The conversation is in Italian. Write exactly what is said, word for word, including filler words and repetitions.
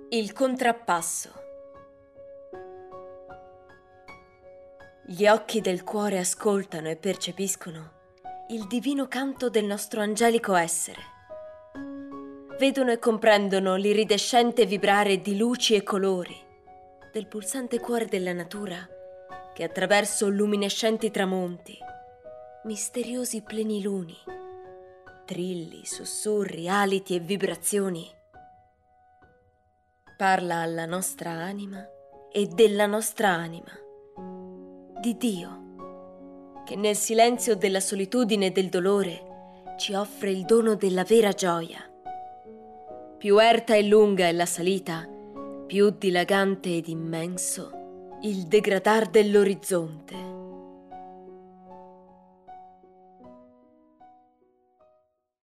Il contrappasso. Gli occhi del cuore ascoltano e percepiscono il divino canto del nostro angelico essere. Vedono e comprendono l'iridescente vibrare di luci e colori del pulsante cuore della natura che attraverso luminescenti tramonti, misteriosi pleniluni, trilli, sussurri, aliti e vibrazioni, parla alla nostra anima e della nostra anima, di Dio, che nel silenzio della solitudine e del dolore ci offre il dono della vera gioia. Più erta e lunga è la salita, più dilagante ed immenso il degradar dell'orizzonte.